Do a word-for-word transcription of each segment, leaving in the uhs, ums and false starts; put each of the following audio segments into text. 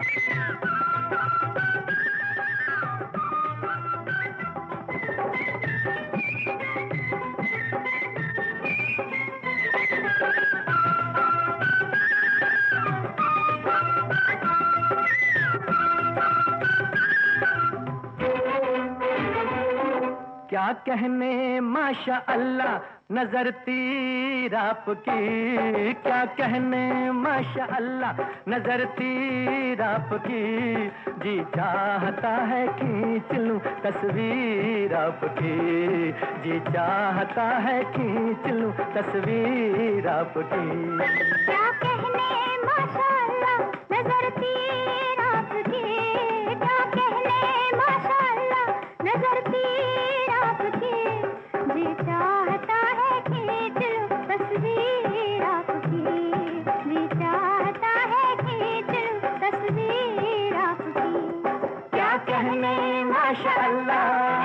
क्या कहने माशा अल्लाह नजर तीर आपकी, क्या कहने माशा अल्लाह नजर तीर आपकी, जी चाहता है खींच लूं तस्वीर आपकी, जी चाहता है खींच लूं तस्वीर आपकी। क्या कहने माशा अल्लाह नजर तीर आपकी, क्या कहने माशा अल्लाह नजर तीर आपकी, जी चाहता है खींच लूं तस्वीर आपकी, जी चाहता है खींच लूं तस्वीर आपकी। क्या कहने माशा अल्लाह।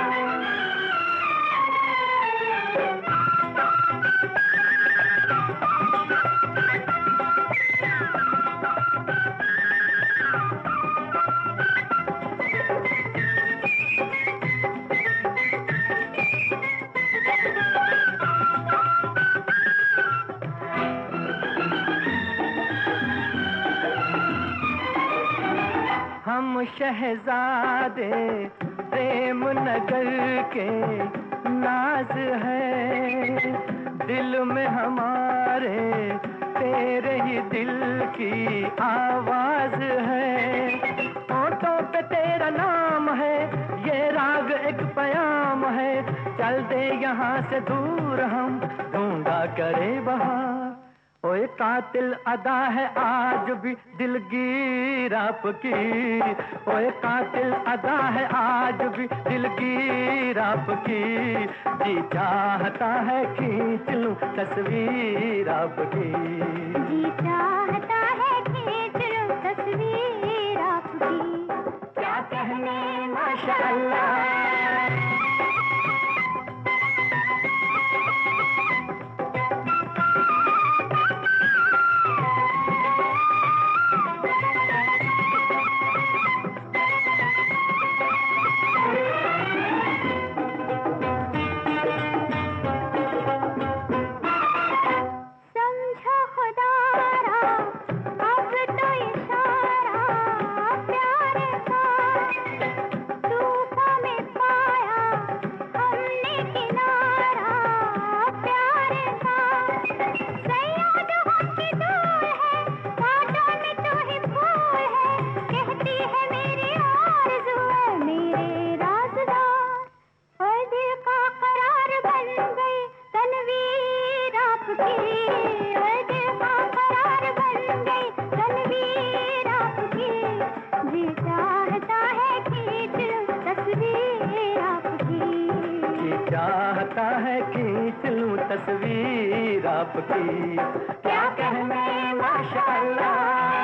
हम शहजादे प्रेम नगर के नाज है, दिल में हमारे तेरे ही दिल की आवाज है, होठों पे तेरा नाम है, ये राग एक प्याम है, चल दे यहाँ से दूर हम ढूंढा करे बहार। ओए कातिल अदा है आज भी दिलगीर आपकी, ओए कातिल अदा है आज भी दिलगीर आपकी, जी चाहता है खींच लूं तस्वीर आपकी, जी चाहता है खींच लूं तस्वीर आपकी। क्या कहने माशा अल्लाह। चाहता है खींच लूं तस्वीर आपकी। क्या कहने माशा अल्लाह।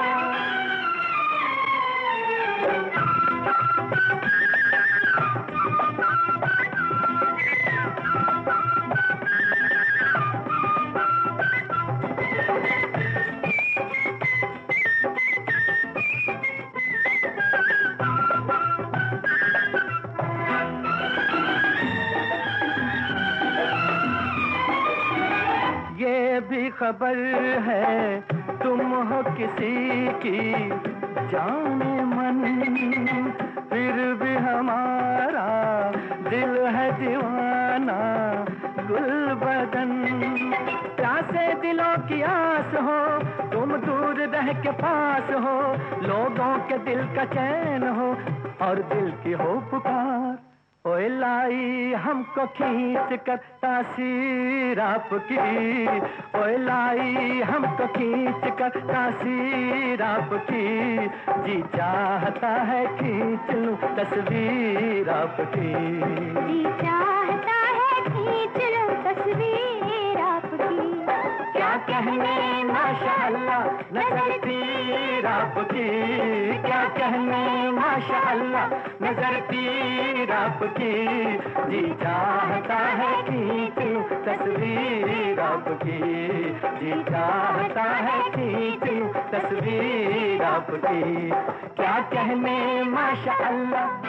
ये भी खबर है तुम हो किसी की जाने मन, फिर भी हमारा दिल है दीवाना गुलबदन। प्यासे दिलों की आस हो तुम दूर रह के पास हो, लोगों के दिल का चैन हो और दिल की हो पुकार। ओए लाई हमको खींच कर तासीर आपकी, ओए लाई हमको खींच कर तासीर आपकी, जी चाहता है खींच लूं तस्वीर आपकी, जी चाहता है खींच लूं तस्वीर आपकी। क्या कहने माशा अल्लाह नजर तीर आपकी, क्या कहने माशा अल्लाह नजर तीर आपकी, जी चाहता है खींच लूं तस्वीर आपकी, जी चाहता है खींच लूं तस्वीर तस्वीर आपकी, क्या कहने माशा अल्लाह।